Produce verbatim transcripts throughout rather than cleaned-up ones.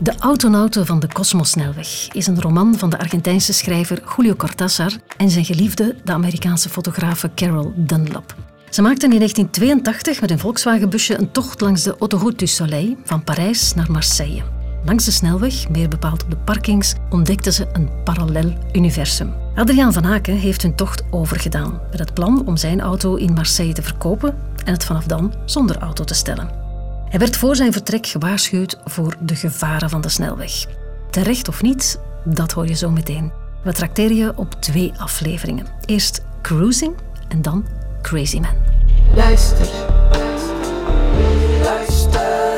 De Autonauten van de Cosmosnelweg is een roman van de Argentijnse schrijver Julio Cortázar en zijn geliefde, de Amerikaanse fotografe Carol Dunlap. Ze maakten in negentien tweeëntachtig met een Volkswagenbusje een tocht langs de Autoroute du Soleil van Parijs naar Marseille. Langs de snelweg, meer bepaald op de parkings, ontdekten ze een parallel universum. Adriaan van Aken heeft hun tocht overgedaan met het plan om zijn auto in Marseille te verkopen en het vanaf dan zonder auto te stellen. Hij werd voor zijn vertrek gewaarschuwd voor de gevaren van de snelweg. Terecht of niet, dat hoor je zo meteen. We trakteren je op twee afleveringen. Eerst Cruising en dan Crazy Man. Luister. Luister.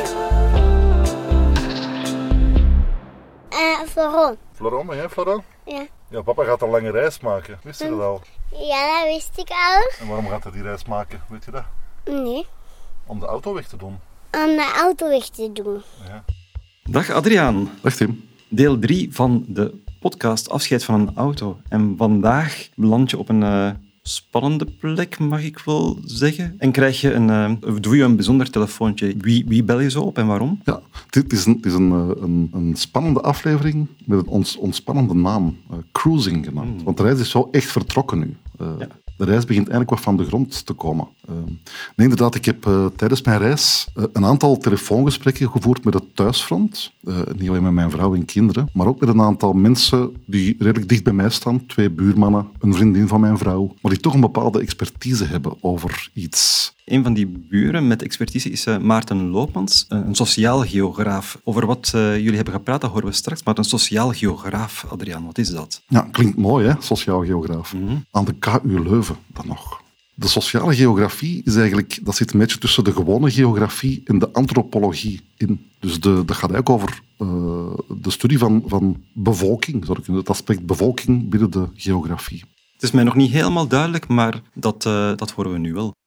Uh, Floron. Floron, ben jij Floron? Ja. Ja, papa gaat een lange reis maken. Wist je dat al? Ja, dat wist ik al. En waarom gaat hij die reis maken? Weet je dat? Nee. Om de auto weg te doen. Om de auto weg te doen. Ja. Dag Adriaan. Dag Tim. Deel drie van de podcast Afscheid van een auto. En vandaag beland je op een uh, spannende plek, mag ik wel zeggen. En krijg je een, uh, doe je een bijzonder telefoontje. Wie, wie bel je zo op en waarom? Ja, dit is een, dit is een, een, een spannende aflevering met een ons, ontspannende naam. Uh, Cruising genaamd. Mm. Want de reis is zo echt vertrokken nu. Uh, ja. De reis begint eigenlijk wat van de grond te komen. Uh, nee, inderdaad, ik heb uh, tijdens mijn reis uh, een aantal telefoongesprekken gevoerd met het thuisfront. Uh, niet alleen met mijn vrouw en kinderen, maar ook met een aantal mensen die redelijk dicht bij mij staan. Twee buurmannen, een vriendin van mijn vrouw, maar die toch een bepaalde expertise hebben over iets. Een van die buren met expertise is uh, Maarten Loopmans, uh, een sociaal geograaf. Over wat uh, jullie hebben gepraat, dat horen we straks. Maar een sociaal geograaf, Adriaan, wat is dat? Ja, klinkt mooi, hè, sociaal geograaf. Mm-hmm. Aan de K U Leuven dan nog. De sociale geografie is eigenlijk, dat zit een beetje tussen de gewone geografie en de antropologie in. Dus de, dat gaat eigenlijk over uh, de studie van, van bevolking, zou ik kunnen, het aspect bevolking binnen de geografie. Het is mij nog niet helemaal duidelijk, maar dat, uh, dat horen we nu wel.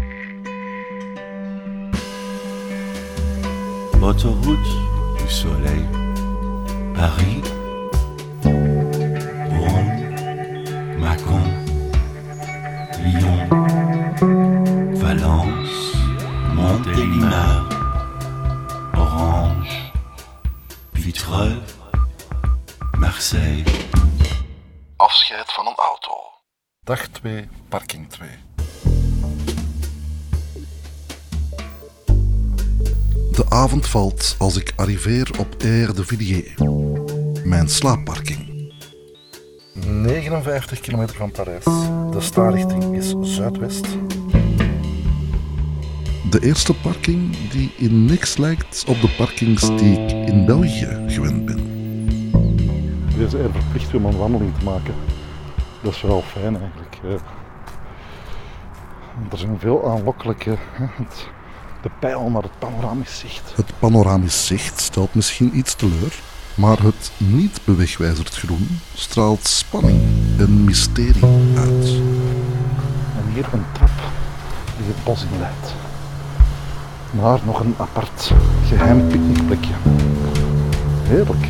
Autoroute du Soleil, Paris, Rome, Macon, Lyon, Valence, Montélimar, Orange, Vitreux, Marseille. Afscheid van een auto. Dag twee, parking twee. De avond valt als ik arriveer op Aire de Villiers, mijn slaapparking. negenenvijftig kilometer van Parijs. De staanrichting is zuidwest. De eerste parking die in niks lijkt op de parkings die ik in België gewend ben. Deze air verplicht om een wandeling te maken. Dat is wel fijn eigenlijk. Er zijn veel aanlokkelijke... De pijl naar het panoramisch zicht. Het panoramisch zicht stelt misschien iets teleur, maar het niet bewegwijzerd groen straalt spanning en mysterie uit. En hier een trap die het bos in leidt. Naar nog een apart geheim picknickplekje. Heerlijk.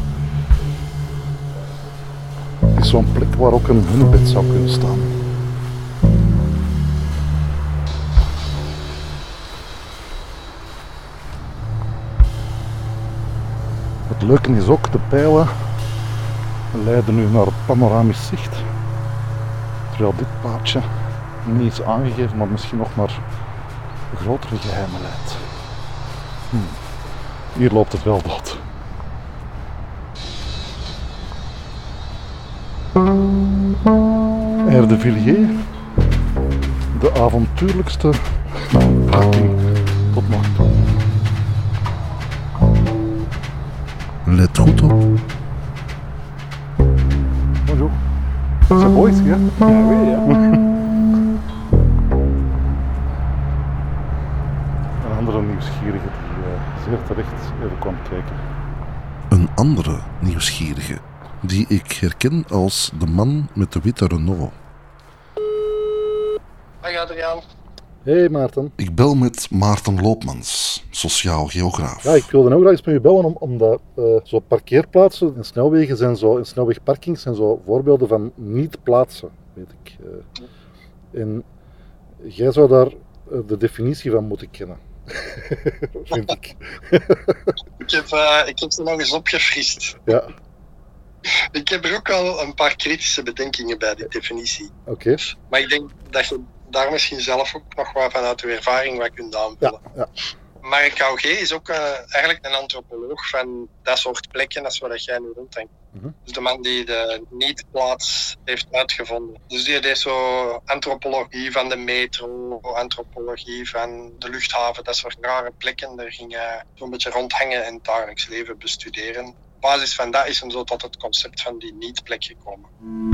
Het is zo'n plek waar ook een hunebed zou kunnen staan. Het leuke is ook, de pijlen leiden nu naar het panoramisch zicht. Terwijl dit paadje niet is aangegeven, maar misschien nog naar grotere geheimen leidt. Hm. Hier loopt het wel dood. Aire de Villiers, de avontuurlijkste parking tot nog toe. Let goed op. Bonjour. C'est beau ici, hè? Ja, oui, ja. Een andere nieuwsgierige die uh, zeer terecht even kwam kijken. Een andere nieuwsgierige die ik herken als de man met de witte Renault. Dag Adriaan. Hey Maarten. Ik bel met Maarten Loopmans, sociaal geograaf. Ja, ik wilde nou graag eens met u bellen, om, omdat uh, zo parkeerplaatsen en snelwegen zijn zo, en snelwegparkings zijn zo voorbeelden van niet plaatsen, weet ik. Uh, en jij zou daar uh, de definitie van moeten kennen. Vind ik. Ik heb, uh, ik heb ze nog eens opgefrist. Ja, Ik heb er ook al een paar kritische bedenkingen bij die definitie. oké. Maar ik denk dat je daar misschien zelf ook nog wat vanuit uw ervaring wat kunt aanvullen. Ja, ja. Mark Augé is ook uh, eigenlijk een antropoloog van dat soort plekken als waar jij nu ronddenkt. Mhm. Dus de man die de niet-plaats heeft uitgevonden. Dus die deed zo antropologie van de metro, antropologie van de luchthaven, dat soort rare plekken. Daar ging hij zo'n beetje rondhangen en het dagelijks leven bestuderen. Op basis van dat is hem zo tot het concept van die niet-plek gekomen.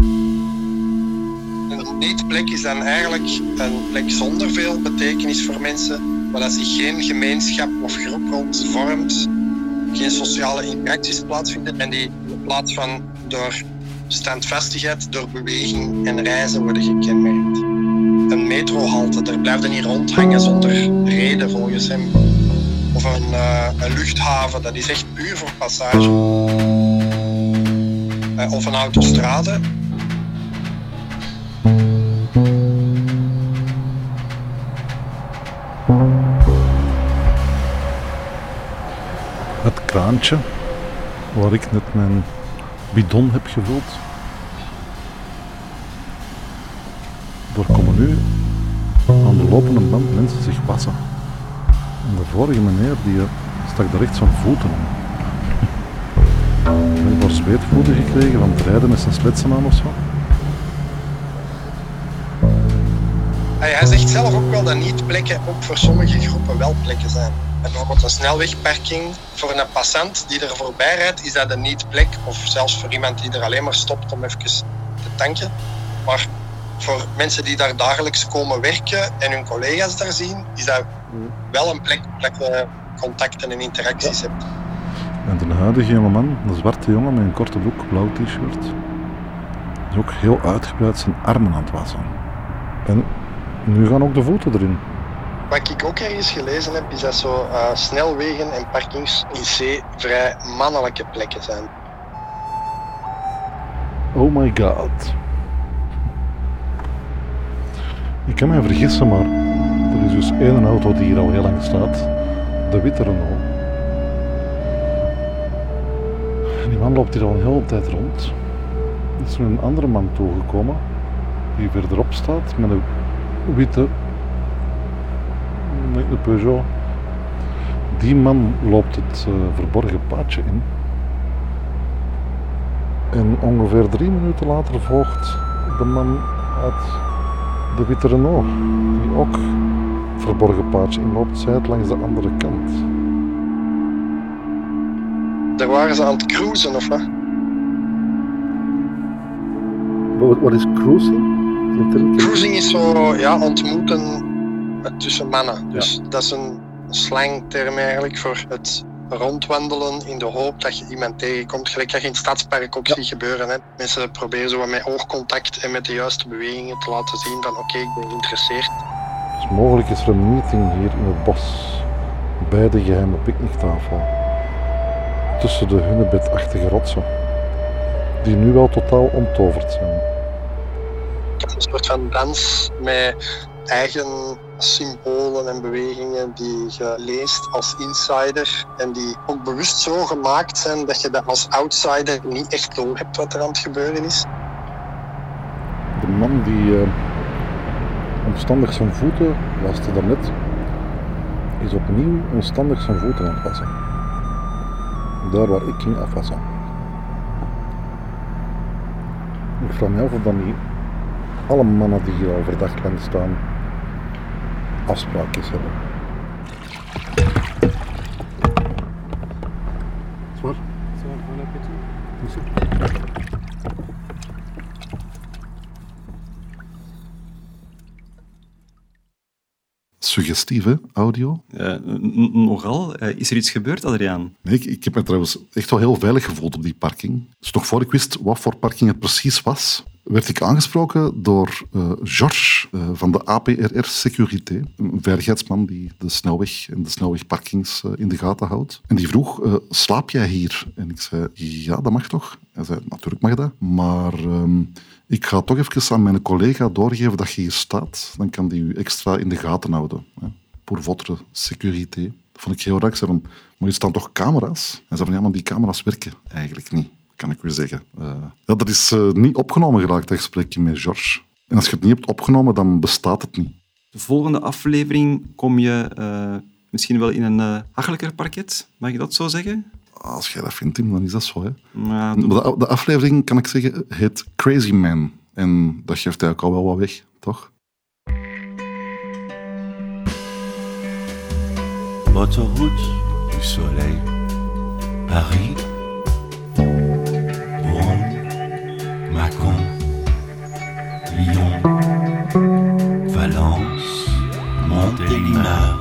Een niet-plek is dan eigenlijk een plek zonder veel betekenis voor mensen, waar dat zich geen gemeenschap of groep rond vormt, geen sociale interacties plaatsvinden en die in plaats van door standvastigheid, door beweging en reizen worden gekenmerkt. Een metrohalte, daar blijft hij niet rondhangen zonder reden volgens hem. Of een, uh, een luchthaven, dat is echt puur voor passage. Uh, of een autostrade. Het kraantje waar ik net mijn bidon heb gevuld. Daar komen nu aan de lopende band mensen zich wassen. En de vorige meneer die stak er echt zijn voeten in. Ik heb een paar zweetvoeten gekregen van het rijden met zijn spetsen aan of zo. Hij, hij zegt zelf ook wel dat niet-plekken ook voor sommige groepen wel plekken zijn. En bijvoorbeeld een snelwegparking voor een passant die er voorbij rijdt, is dat een niet-plek. Of zelfs voor iemand die er alleen maar stopt om even te tanken. Maar voor mensen die daar dagelijks komen werken en hun collega's daar zien, is dat wel een plek waar je contacten en interacties hebt. En de huidige jongeman, een zwarte jongen met een korte broek, blauw t-shirt, is ook heel uitgebreid zijn armen aan het wassen. En nu gaan ook de voeten erin. Wat ik ook ergens gelezen heb, is dat zo uh, snelwegen en parkings in zee vrij mannelijke plekken zijn. Oh my god. Ik kan mij vergissen, maar er is dus één auto die hier al heel lang staat. De witte Renault. En die man loopt hier al een hele tijd rond. Er is nu een andere man toegekomen die verderop staat met een witte met een Peugeot. Die man loopt het uh, verborgen paadje in. En ongeveer drie minuten later volgt de man uit de witte Renault, die ook het verborgen paadje inloopt, zij het langs de andere kant. Daar waren ze aan het cruisen, of wat? Wat, wat is cruising? Cruising is zo, ja, ontmoeten tussen mannen. Dus ja. Dat is een slangterm eigenlijk voor het rondwandelen in de hoop dat je iemand tegenkomt. Gelijk dat je in het stadspark ook ja. ziet gebeuren. Hè. Mensen proberen zo met oogcontact en met de juiste bewegingen te laten zien van oké, okay, ik ben geïnteresseerd. Dus mogelijk is er een meeting hier in het bos bij de geheime picknicktafel. Tussen de hunebedachtige rotsen. Die nu wel totaal onttoverd zijn. Het is een soort van dans met eigen symbolen en bewegingen die je leest als insider en die ook bewust zo gemaakt zijn dat je dat als outsider niet echt door hebt wat er aan het gebeuren is. De man die uh, omstandig zijn voeten waste daarnet, is opnieuw omstandig zijn voeten aan het wassen. Daar waar ik ging afwassen. Ik vraag me af of dan niet alle mannen die hier al verdacht lang staan afspraakjes hebben. Zwaar? Zwaar, bon appétit. Suggestieve audio? Uh, nogal. Uh, is er iets gebeurd, Adriaan? Nee, ik, ik heb me trouwens echt wel heel veilig gevoeld op die parking. Dus nog voor ik wist wat voor parking het precies was, werd ik aangesproken door uh, Georges uh, van de A P R R Securité, een veiligheidsman die de snelweg en de snelwegparkings uh, in de gaten houdt. En die vroeg, uh, slaap jij hier? En ik zei, ja, dat mag toch? Hij zei, natuurlijk mag dat, maar um, ik ga toch even aan mijn collega doorgeven dat je hier staat. Dan kan die u extra in de gaten houden. Hè. pour votre sécurité. Dat vond ik heel raar. Ik zei van, maar hier staan toch camera's? En ze zei van, ja, maar die camera's werken eigenlijk niet, kan ik u zeggen. Uh, ja, dat is uh, niet opgenomen geraakt, dat gesprekje met Georges. En als je het niet hebt opgenomen, dan bestaat het niet. De volgende aflevering kom je uh, misschien wel in een uh, hachelijker parket. Mag ik dat zo zeggen? Als jij dat vindt, Tim, dan is dat zo. Hè. Ja, de, de aflevering, kan ik zeggen, heet Crazy Man. En dat geeft eigenlijk al wel wat weg, toch? Autoroute du soleil, Paris, Rome, Macon, Lyon, Valence, Montélimar,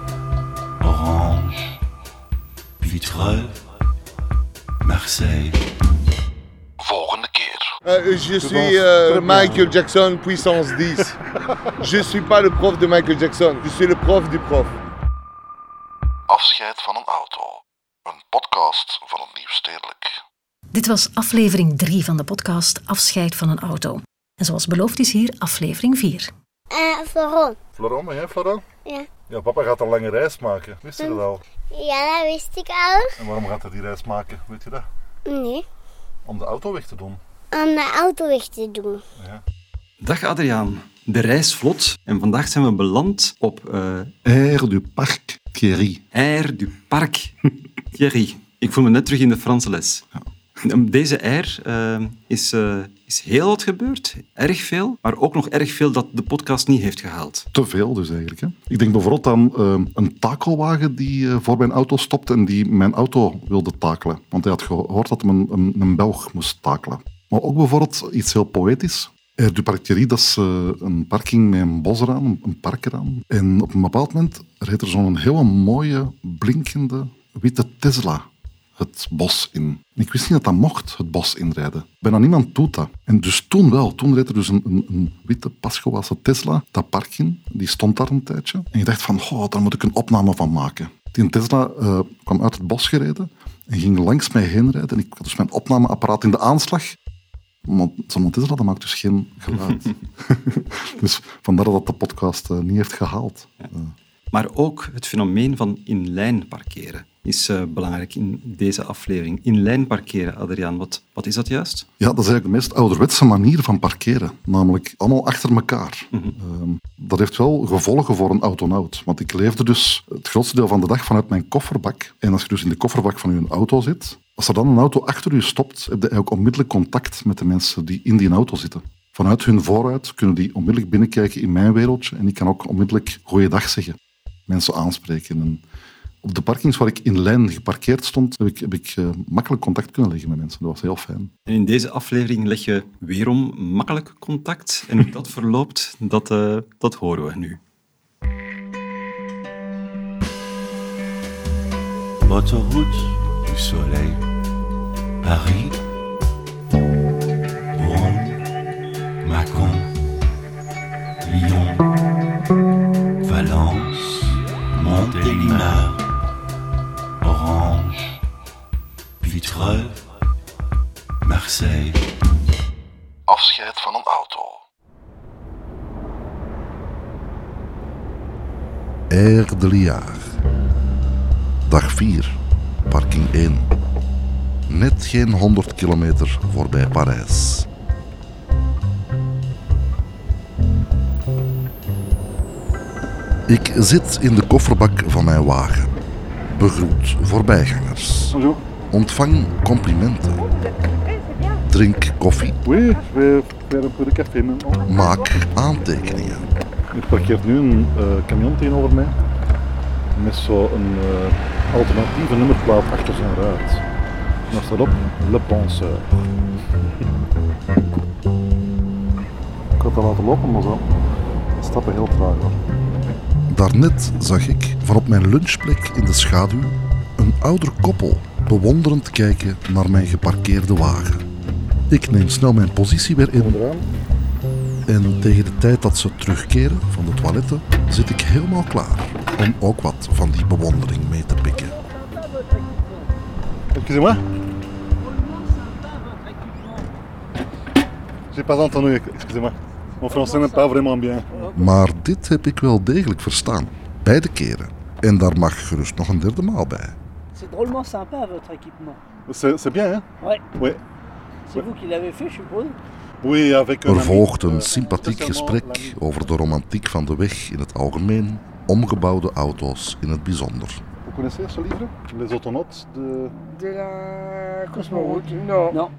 Orange, Vitreuil, Marseille. Volgende keer. Euh, je suis euh, Michael Jackson, puissance dix. Je suis pas le prof de Michael Jackson, je suis le prof du prof. Afscheid van een auto. Een podcast van het Nieuwstedelijk. Dit was aflevering drie van de podcast Afscheid van een auto. En zoals beloofd is hier aflevering vier. Uh, Florent. Florent, ben jij Florent? Ja. Ja, papa gaat een lange reis maken. Wist je dat al? Ja, dat wist ik al. En waarom gaat hij die reis maken? Weet je dat? Nee. Om de auto weg te doen. Om de auto weg te doen. Ja. Dag Adriaan. De reis vlot en vandaag zijn we beland op uh, Air du Parc Thierry. Air du Parc Thierry. Ik voel me net terug in de Franse les. Ja. Deze air uh, is, uh, is heel wat gebeurd, erg veel, maar ook nog erg veel dat de podcast niet heeft gehaald. Te veel dus eigenlijk. Hè? Ik denk bijvoorbeeld aan uh, een takelwagen die uh, voor mijn auto stopte en die mijn auto wilde takelen. Want hij had gehoord dat hij een, een, een Belg moest takelen. Maar ook bijvoorbeeld iets heel poëtisch. Air du Parc Thierry, dat is uh, een parking met een bos eraan, een, een park eraan. En op een bepaald moment reed er zo'n hele mooie, blinkende, witte Tesla het bos in. En ik wist niet dat dat mocht, het bos inrijden. Bijna niemand doet dat. En dus toen wel. Toen reed er dus een, een, een witte, pasgewassen Tesla dat park in. Die stond daar een tijdje. En je dacht van, oh, daar moet ik een opname van maken. Die Tesla uh, kwam uit het bos gereden en ging langs mij heen rijden. En ik had dus mijn opnameapparaat in de aanslag. Maar zo'n Tesla, dat maakt dus geen geluid. Dus vandaar dat de podcast uh, niet heeft gehaald. Ja. Uh. Maar ook het fenomeen van in-lijn parkeren is uh, belangrijk in deze aflevering. In-lijn parkeren, Adriaan, wat, wat is dat juist? Ja, dat is eigenlijk de meest ouderwetse manier van parkeren. Namelijk allemaal achter elkaar. Mm-hmm. Uh, dat heeft wel gevolgen voor een autonaut. Want ik leefde dus het grootste deel van de dag vanuit mijn kofferbak. En als je dus in de kofferbak van je auto zit, als er dan een auto achter je stopt, heb je eigenlijk onmiddellijk contact met de mensen die in die auto zitten. Vanuit hun vooruit kunnen die onmiddellijk binnenkijken in mijn wereldje en ik kan ook onmiddellijk goeiedag zeggen. Mensen aanspreken. En op de parkings waar ik in lijn geparkeerd stond, heb ik, heb ik uh, makkelijk contact kunnen leggen met mensen. Dat was heel fijn. En in deze aflevering leg je weerom makkelijk contact. En hoe dat verloopt, dat, uh, dat horen we nu. Autoroute du soleil, Paris, Rome, Macon, Lyon, Valence, Montélimar, Orange, Vitreuil, Marseille. Afscheid van een auto. Air de Liard. Dag vier, parking één. Net geen honderd kilometer voorbij Parijs. Ik zit in de kofferbak van mijn wagen. Begroet voorbijgangers. Ontvang complimenten. Drink koffie. Maak aantekeningen. Er parkeert nu een uh, camion tegenover mij. Met zo'n uh, alternatieve nummerplaat achter zijn ruit. En daar staat op Le Penseur. Ik had dat laten lopen, maar zo stappen heel traag hoor. Daarnet zag ik van op mijn lunchplek in de schaduw een ouder koppel bewonderend kijken naar mijn geparkeerde wagen. Ik neem snel mijn positie weer in en tegen de tijd dat ze terugkeren van de toiletten zit ik helemaal klaar om ook wat van die bewondering mee te pikken. Excusez-moi. J'ai pas entendu, excusez-moi. Mon français n'est pas vraiment bien. Maar dit heb ik wel degelijk verstaan. Beide keren. En daar mag gerust nog een derde maal bij. C'est drôlement sympa votre équipement. C'est, c'est bien, hein? Ouais. Oui. C'est vous qui l'avez fait, je suppose. Oui, avec un Er ami, volgt een euh, sympathiek spécialement gesprek l'ami. over de romantiek van de weg in het algemeen, omgebouwde auto's in het bijzonder. Vous connaissez ce livre? Les autonautes de... De la Cosmoroute? Non. Non.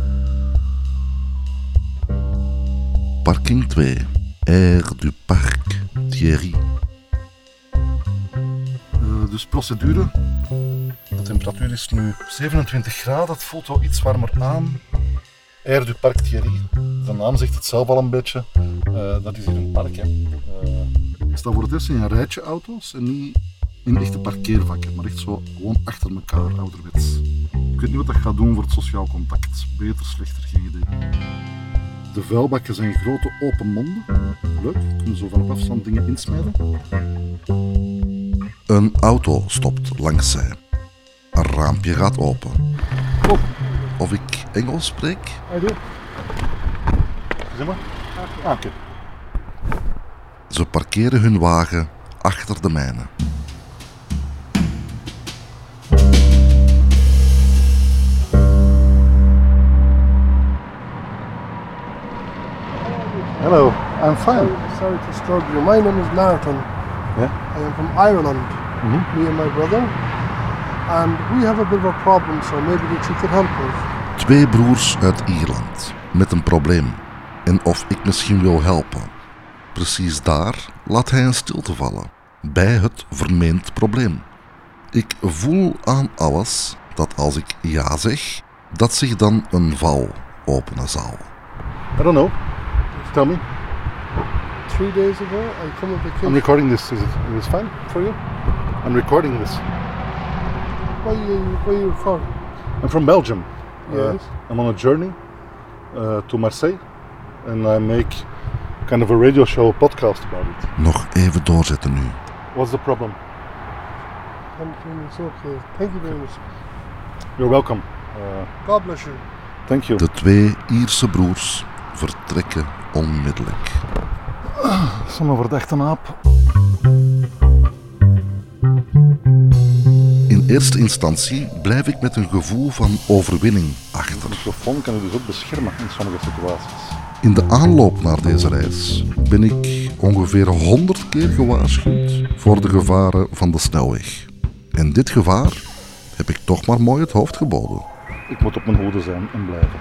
Parking twee. Air du Parc Thierry. Uh, dus procedure. De temperatuur is nu zevenentwintig graden. Het voelt wel iets warmer aan. Air du Parc Thierry. De naam zegt het zelf al een beetje. Uh, dat is hier een park, hè. Uh, Ik sta voor het eerst in een rijtje auto's en niet in echte parkeervakken, maar echt zo gewoon achter elkaar, ouderwets. Ik weet niet wat dat gaat doen voor het sociaal contact. Beter, slechter, geen idee. De vuilbakken zijn grote open monden. Leuk, je kunt zo vanaf afstand dingen insmijden. Een auto stopt langs zij. Een raampje gaat open. Oh. Of ik Engels spreek? I do. Zeg maar. Ah, oké. Ze parkeren hun wagen achter de mijne. Hello, I'm fine. Sorry, sorry to disturb you. My name is Martin. Yeah? I am from Ireland, Mm-hmm. me and my brother. And we have a bit of a problem, so maybe that you could help us. Twee broers uit Ierland met een probleem. En of ik misschien wil helpen. Precies daar laat hij een stilte vallen. Bij het vermeend probleem. Ik voel aan alles dat als ik ja zeg, dat zich dan een val openen zal. I don't know. Tell me. Three days ago, I come on vacation. I'm recording this. Is it, is it fine for you? I'm recording this. Why you, why you recording? I'm from Belgium. Yes. Uh, I'm on a journey uh, to Marseille. And I make kind of a radio show podcast about it. Nog even doorzetten nu. What's the problem? Everything is okay. Thank you very much. You're welcome. Uh, God bless you. thank you. De twee Ierse broers vertrekken onmiddellijk. Zo'n verdachte aap. In eerste instantie blijf ik met een gevoel van overwinning achter. De microfoon kan je dus ook beschermen in sommige situaties. In de aanloop naar deze reis ben ik ongeveer honderd keer gewaarschuwd voor de gevaren van de snelweg. En dit gevaar heb ik toch maar mooi het hoofd geboden. Ik moet op mijn hoede zijn en blijven.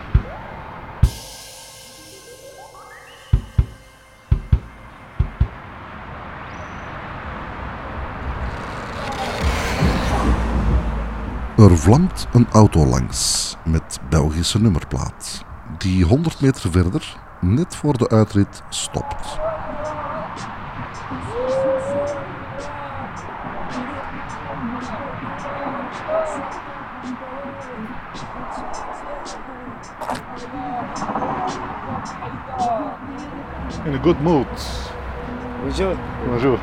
Er vlamt een auto langs met Belgische nummerplaat, die honderd meter verder, net voor de uitrit, stopt. In a good mood. Bonjour. Bonjour.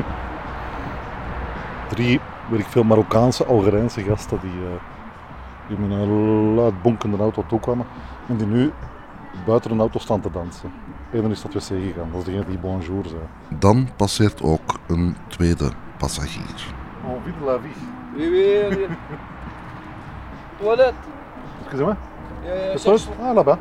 Drie, weet ik veel, Marokkaanse, Algerijnse gasten die, uh, die met een luid bonkende auto toekwamen en die nu buiten een auto staan te dansen. Eén is naar het wc gegaan, dat is degene die bonjour zei. Dan passeert ook een tweede passagier. On vit de la vie. Oui, oui, oui. Toilette. Excusez-moi. Euh, Toilette? Ah, là-bas.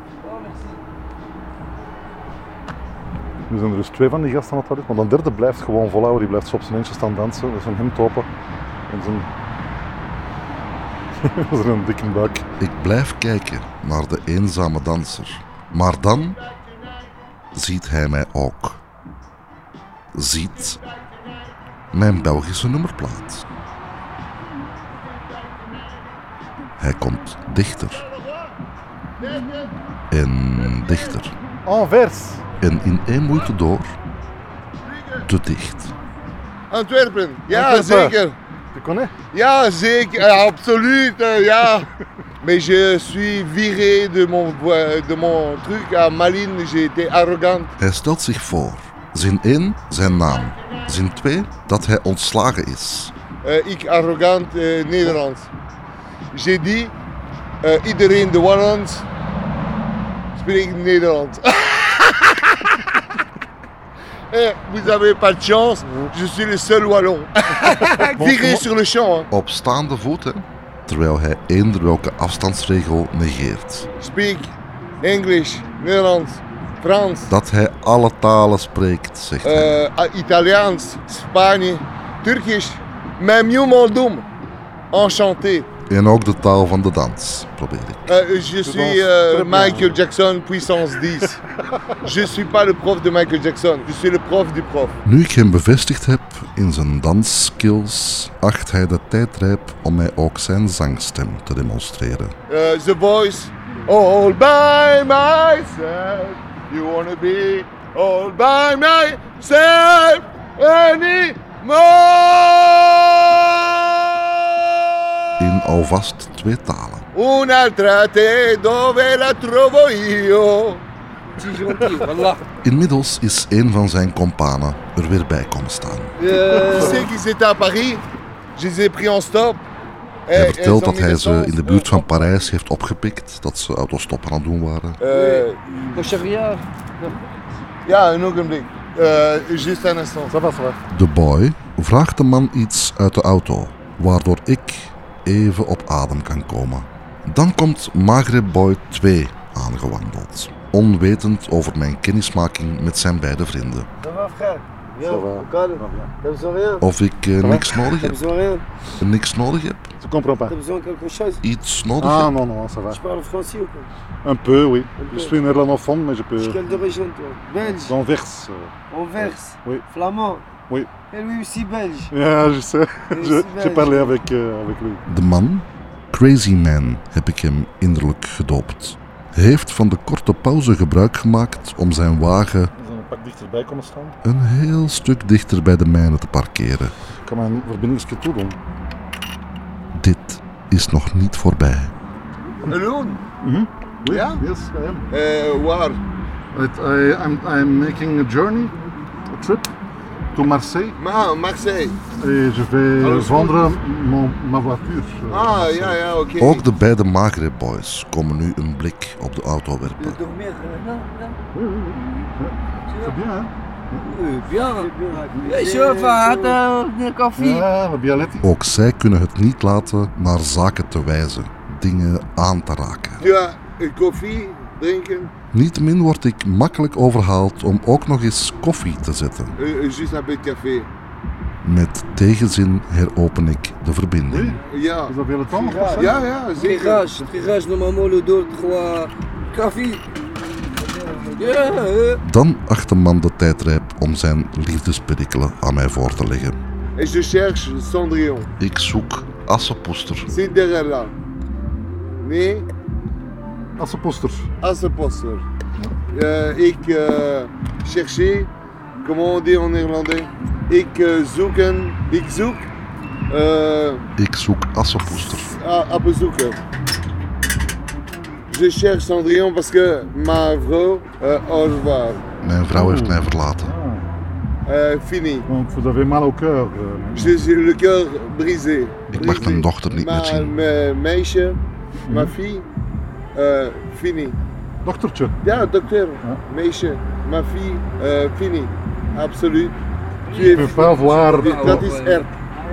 Nu zijn er dus twee van die gasten aan het toilet, maar een derde blijft gewoon volhouden, die blijft zo op zijn eentje staan dansen, met zijn hemd open en zijn... dat is een dikke buik. Ik blijf kijken naar de eenzame danser, maar dan ziet hij mij ook. Ziet mijn Belgische nummerplaat. Hij komt dichter. En dichter. Anvers. En in één moeite door, te dicht. Antwerpen, ja Antwerpen. zeker. Tu connais? Ja zeker, ja, absoluut, uh, ja. Mais je suis viré de mon, de mon truc à Malines, j'ai été arrogant. Hij stelt zich voor. Zin één, zijn naam. Zin twee, dat hij ontslagen is. Uh, ik arrogant uh, Nederlands. J'ai dit, uh, iedereen de Holland spreekt Nederlands. Eh, vous avez pas de chance, je suis le seul wallon. Viré sur le champ. Hein. Op staande voet, hè, terwijl hij eender welke afstandsregel negeert. Speak English, Nederlands, Frans. Dat hij alle talen spreekt, zegt hij. Uh, Italiaans, Spanje, Turkisch. Même you Moldoum. Enchanté. En ook de taal van de dans, probeer ik. Uh, je suis uh, Michael Jackson, puissance tien. Je suis pas le prof de Michael Jackson, je suis le prof du prof. Nu ik hem bevestigd heb in zijn dansskills, acht hij de tijd rijp om mij ook zijn zangstem te demonstreren. Uh, the voice, all by myself. You wanna be all by myself anymore. In alvast twee talen. Un'altra te dove la trovo io. Inmiddels is een van zijn kompanen er weer bij komen staan. Uh, tu sais qu'ils étaient à Paris? Je les ai pris en stop. Hij vertelt dat hij ze in de buurt van Parijs heeft opgepikt, dat ze autostop aan het doen waren. Uh, ja, een ogenblik. Uh, just un instant. Ça va, ça va. De boy vraagt de man iets uit de auto, waardoor ik even op adem kan komen. Dan komt Maghreb Boy twee aangewandeld, onwetend over mijn kennismaking met zijn beide vrienden. Of ik uh, niks nodig heb. Niks nodig heb. Je comprends pas. Iets nodig ah, heb. non, non, ça va. Je parle français ou quoi? Un peu, oui. Je suis néerlandophone, mais je peux... Quelle d'origine toi? Belge? D'Anvers. Anvers? Oui. Flamand? Oui. Et lui aussi belge? Ja, je sais. Je, j'ai parlé avec, uh, avec lui. De man, Crazy Man heb ik hem innerlijk gedoopt. Hij heeft van de korte pauze gebruik gemaakt om zijn wagen We zijn een pak dichterbij komen staan. een heel stuk dichter bij de mijne te parkeren. Ik kan mijn verbindingsje toedoen. Dit is nog niet voorbij. Alone? Mm-hmm. Oui, yeah? Yes, I am. Uh, where? It, I, I'm, I'm making a journey, a trip to Marseille. Ah, Marseille. Et je vais Alles vendre mon, ma voiture. Ah, ja, ja, oké. Okay. Ook de beide Maghreb Boys komen nu een blik op de auto werpen. Dormir, non, non. Oui, oui, oui. C'est bien, hein? Bien. Je chauffeur, een koffie. Ja, la Bialetti. Ook zij kunnen het niet laten naar zaken te wijzen, dingen aan te raken. Ja, een koffie drinken. Niettemin word ik makkelijk overhaald om ook nog eens koffie te zetten. Uh, juste un peu de café. Met tegenzin heropen ik de verbinding. Ja. Vous avez le temps? Ja, ja, zeker. Tirage, tirage normalement le deux, trois café. Dan acht de man de tijd rijp om zijn liefdesperikelen aan mij voor te leggen. En je cherche Cendrillon. Ik zoek Assepoester. C'est derrière là. Nee? Assepoester. Assepoester. Uh, ik uh, cherchais, comment on dit en néerlandais? Ik uh, zoeken, ik zoek. Uh, ik zoek Assepoester. À, à bezoeken. Je cherche Cendrillon parce que ma vrouw, uh, au revoir. Mijn vrouw heeft mij verlaten. Uh, fini. Donc vous avez mal au cœur. J'ai le cœur brisé. Ik mag mijn dochter niet meer zien. Mijn meisje, mijn fille, uh, fini. Dochtertje? Ja, dokter. Ja. Meisje, mijn fille, uh, fini. Absoluut. Tu ne peux pas voir. Dat is erg.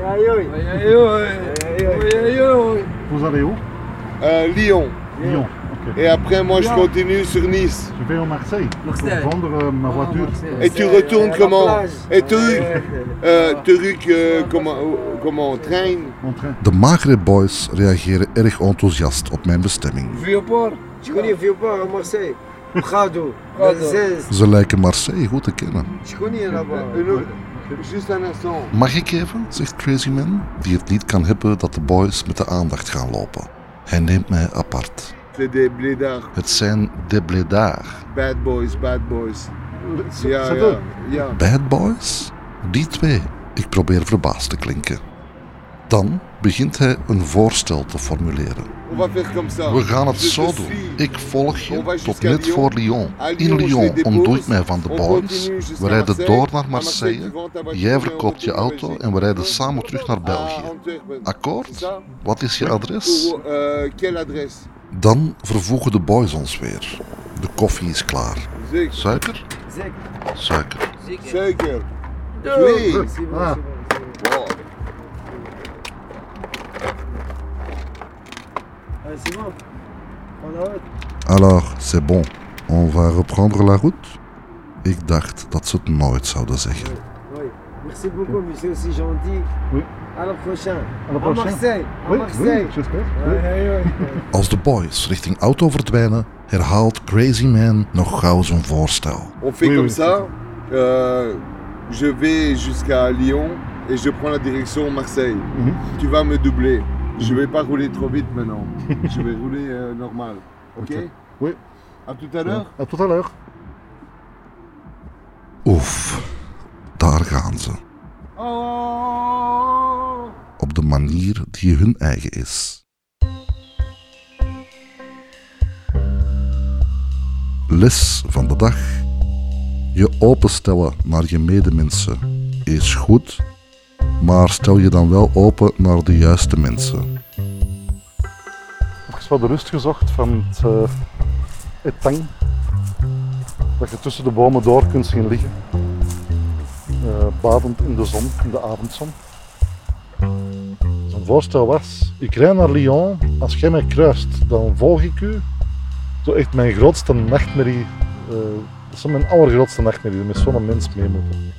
Vous allez où? Uh, Lyon. Lyon. Okay. Et après, moi, je continue sur Nice. Je vais au Marseille pour vendre euh, ma voiture. Et tu retournes comment? Et tu, euh, tu euh, comment, comment, trein? De Maghreb Boys reageren erg enthousiast op mijn bestemming. Vieux-Port. Je connais Vieux-Port à Marseille. Prado. Ze lijken Marseille goed te kennen. Je connais là-bas. Juste un instant. Mag ik even, zegt Crazy Man, die het niet kan hebben dat de boys met de aandacht gaan lopen. Hij neemt mij apart. C'est des blédards. Het zijn de blédards. Bad boys, bad boys. Ja, ja, ja. Bad boys? Die twee. Ik probeer verbaasd te klinken. Dan begint hij een voorstel te formuleren. We gaan het zo doen. Ik volg je tot net voor Lyon. In Lyon ontdoe ik mij van de boys. We rijden door naar Marseille. Jij verkoopt je auto en we rijden samen terug naar België. Akkoord? Wat is je adres? Dan vervoegen de boys ons weer. De koffie is klaar. Suiker? Suiker. Suiker. Deux. Twee. C'est bon, Ah. c'est bon, c'est bon. Wow. Allez, c'est bon. Prends la route. Alors, c'est bon. On va reprendre la route? Ik dacht dat ze het nooit zouden zeggen. Oui. Merci beaucoup, monsieur, c'est gentil. Oui. À la prochaine. À la prochaine. À Marseille. À Oui, Marseille. oui, j'espère. Oui, oui, oui. Als de boys richting auto verdwijnen, herhaalt Crazy Man nog gauw zijn voorstel. On fait Oui, comme oui. ça. Euh, je vais jusqu'à Lyon et je prends la direction Marseille. Mhm. Tu vas me doubler. Je vais pas rouler trop vite maintenant. Je vais rouler euh, normal. Ok? Ok. Oui. À tout à l'heure. À tout à l'heure. Oef, daar gaan ze. Oh. Op de manier die hun eigen is. Les van de dag. Je openstellen naar je medemensen is goed, maar stel je dan wel open naar de juiste mensen. Even wat de rust gezocht van het uh, etang. Dat je tussen de bomen door kunt zien liggen. Uh, badend in de zon, in de avondzon. Zijn voorstel was, ik rij naar Lyon, als jij mij kruist, dan volg ik u. Zo echt mijn grootste nachtmerrie, uh, dat is mijn allergrootste nachtmerrie, met zo'n mens mee moeten.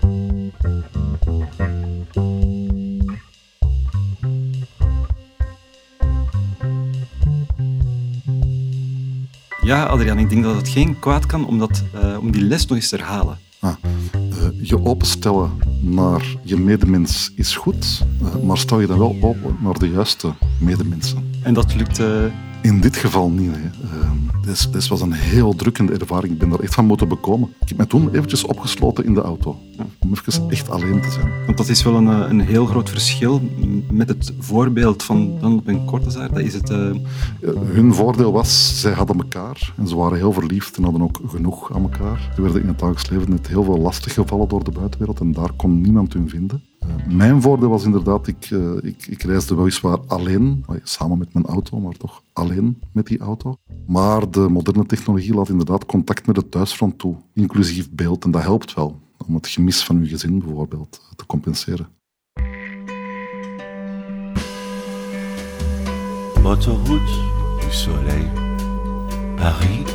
Ja, Adriaan, ik denk dat het geen kwaad kan om, dat, uh, om die les nog eens te herhalen. Ah, uh, je openstellen naar je medemens is goed, uh, maar stel je dan wel open naar de juiste medemensen. En dat lukt... Uh... In dit geval niet. Hè. Uh, dit, dit was een heel drukkende ervaring. Ik ben daar echt van moeten bekomen. Ik heb me toen eventjes opgesloten in de auto. Om even echt alleen te zijn. Want dat is wel een, een heel groot verschil met het voorbeeld van Dunlop en Cortázar. Dat is het... Uh... Hun voordeel was, zij hadden elkaar. En ze waren heel verliefd en hadden ook genoeg aan elkaar. Ze werden in het dagelijks leven net heel veel lastig gevallen door de buitenwereld. En daar kon niemand hun vinden. Uh, mijn voordeel was inderdaad, ik, uh, ik, ik reisde weliswaar alleen, samen met mijn auto, maar toch alleen met die auto. Maar de moderne technologie laat inderdaad contact met het thuisfront toe, inclusief beeld. En dat helpt wel, om het gemis van uw gezin bijvoorbeeld te compenseren. Autoroute du Soleil, Paris,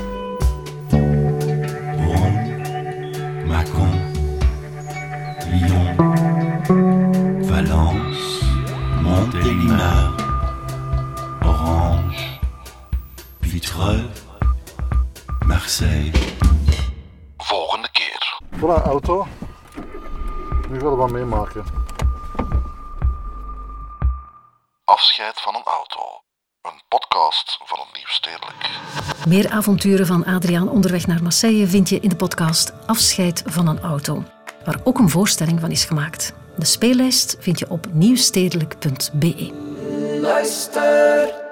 Rome, Mâcon, Lyon, Valence, Montélimar, Orange, Vitreuil, Marseille. Volgende keer. Voilà, auto. Nu gaan we wat meemaken. Afscheid van een auto. Een podcast van een nieuw stedelijk. Meer avonturen van Adriaan onderweg naar Marseille vind je in de podcast Afscheid van een auto, waar ook een voorstelling van is gemaakt. De speellijst vind je op nieuwstedelijk punt be. Luister.